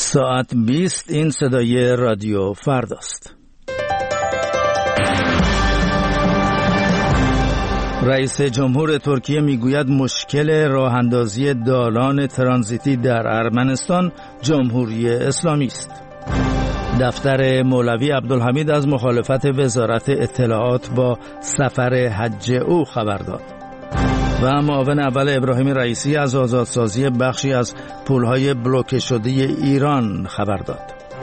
ساعت 20 این صدای رادیو فرداست. رئیس جمهور ترکیه میگوید مشکل راه اندازی دالان ترانزیتی در ارمنستان جمهوری اسلامی است. دفتر مولوی عبدالحمید از مخالفت وزارت اطلاعات با سفر حج او خبر داد. و معاون اول ابراهیم رئیسی از آزادسازی بخشی از پولهای بلوکه شده ایران خبر داد.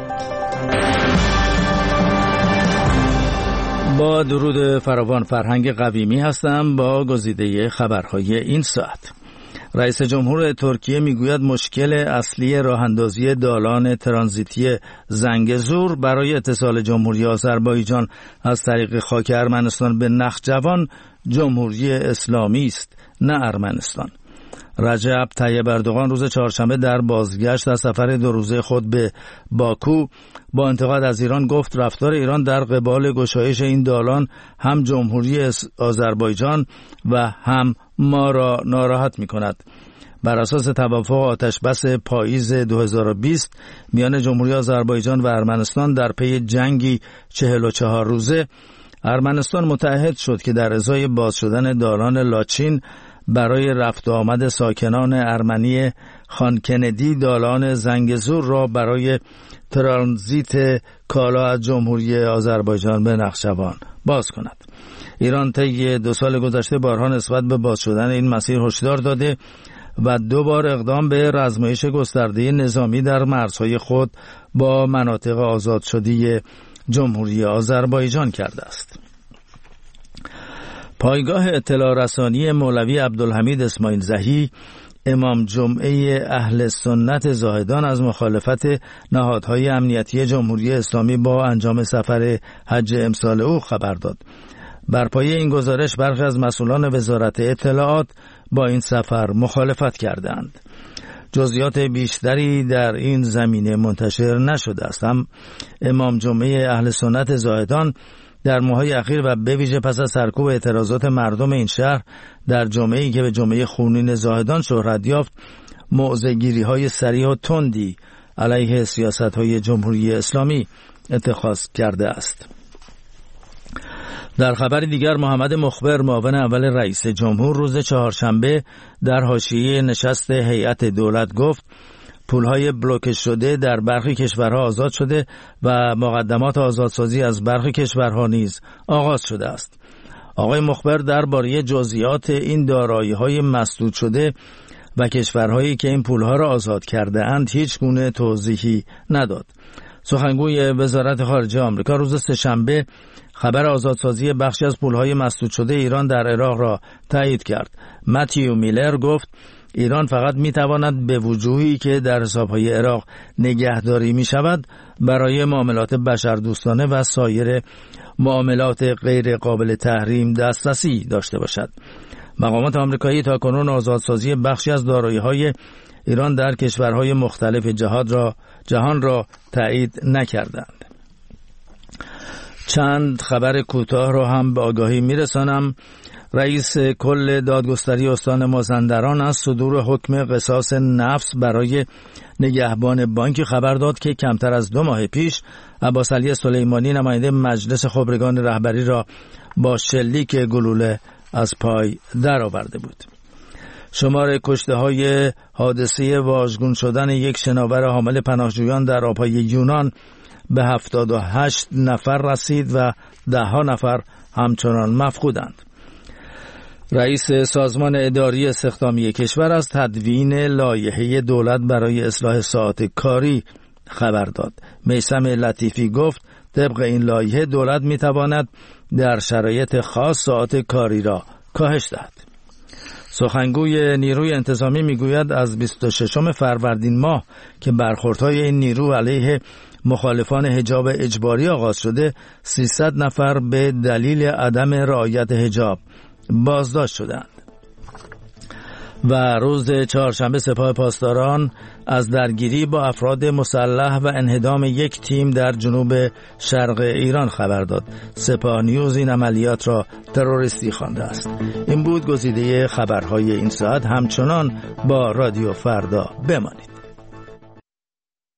با درود فراوان، فرهنگ قویمی هستم با گزیده خبرهای این ساعت. رئیس جمهور ترکیه میگوید مشکل اصلی راه اندازی دالان ترانزیتی زنگزور برای اتصال جمهوری آذربایجان از طریق خاک ارمنستان به نخجوان جمهوری اسلامی است، نه ارمنستان. رجب طیب اردوغان روز چهارشنبه در بازگشت از سفر 2 روزه خود به باکو با انتقاد از ایران گفت رفتار ایران در قبال گشایش این دالان هم جمهوری آذربایجان و هم ما را ناراحت می کند. بر اساس توافق آتشبس پاییز 2020 میان جمهوری آذربایجان و ارمنستان در پی جنگی 44 روزه، ارمنستان متعهد شد که در ازای باز شدن دالان لاچین برای رفت و آمد ساکنان ارمنی خان کندی دالان زنگزور را برای ترانزیت کالا از جمهوری آذربایجان به نخجوان باز کند. ایران طی 2 سال گذشته بارها نسبت به باز شدن این مسیر هشدار داده و 2 بار اقدام به رزمایش گسترده نظامی در مرزهای خود با مناطق آزاد شده جمهوری آذربایجان کرده است. پایگاه اطلاع رسانی مولوی عبدالحمید اسماعیل زهی، امام جمعه اهل سنت زاهدان، از مخالفت نهادهای امنیتی جمهوری اسلامی با انجام سفر حج امسال او خبر داد. بر پایه این گزارش برخی از مسئولان وزارت اطلاعات با این سفر مخالفت کردند. جزئیات بیشتری در این زمینه منتشر نشده است. هم امام جمعه اهل سنت زاهدان در ماه‌های اخیر و به ویژه پس از سرکوب اعتراضات مردم این شهر در جمعه‌ای که به جمعه خونین زاهدان شهرت یافت، موضع‌گیری‌های سریع و تندی علیه سیاست‌های جمهوری اسلامی اتخاذ کرده است. در خبر دیگر، محمد مخبر معاون اول رئیس جمهور روز چهارشنبه در حاشیه نشست هیئت دولت گفت پولهای بلوکه شده در برخی کشورها آزاد شده و مقدمات آزادسازی از برخی کشورها نیز آغاز شده است. آقای مخبر درباره جزئیات این دارایی‌های مسدود شده و کشورهایی که این پولها را آزاد کرده اند هیچ گونه توضیحی نداد. سخنگوی وزارت خارجه آمریکا روز سه‌شنبه خبر آزادسازی بخشی از پولهای مسدود شده ایران در عراق را تایید کرد. متیو میلر گفت ایران فقط میتواند به وجوهی که در حسابهای عراق نگهداری می شود برای معاملات بشردوستانه و سایر معاملات غیر قابل تحریم دسترسی داشته باشد. مقامات آمریکایی تاکنون آزادسازی بخشی از دارایی‌های ایران در کشورهای مختلف جهان را تایید نکردند. چند خبر کوتاه را هم به آگاهی میرسانم. رئیس کل دادگستری استان مازندران از صدور حکم قصاص نفس برای نگهبان بانک خبر داد که کمتر از 2 ماه پیش عباسعلی سلیمانی نماینده مجلس خبرگان رهبری را با شلیک گلوله از پای درآورده بود. شمار کشته‌های حادثه واژگون شدن یک شناور حامل پناهجویان در آب‌های یونان به 78 نفر رسید و 10 نفر همچنان مفقودند. رئیس سازمان اداری استخدامی کشور از تدوین لایحه دولت برای اصلاح ساعات کاری خبر داد. میثم لطیفی گفت طبق این لایحه دولت میتواند در شرایط خاص ساعات کاری را کاهش دهد. سخنگوی نیروی انتظامی میگوید از 26 فروردین ماه که برخوردهای این نیرو علیه مخالفان حجاب اجباری آغاز شده، 300 نفر به دلیل عدم رعایت حجاب بازداشت شدند. و روز چهارشنبه سپاه پاسداران از درگیری با افراد مسلح و انهدام یک تیم در جنوب شرق ایران خبر داد. سپاه نیوز این عملیات را تروریستی خوانده است. این بود گزیده خبرهای این ساعت. همچنان با رادیو فردا بمانید.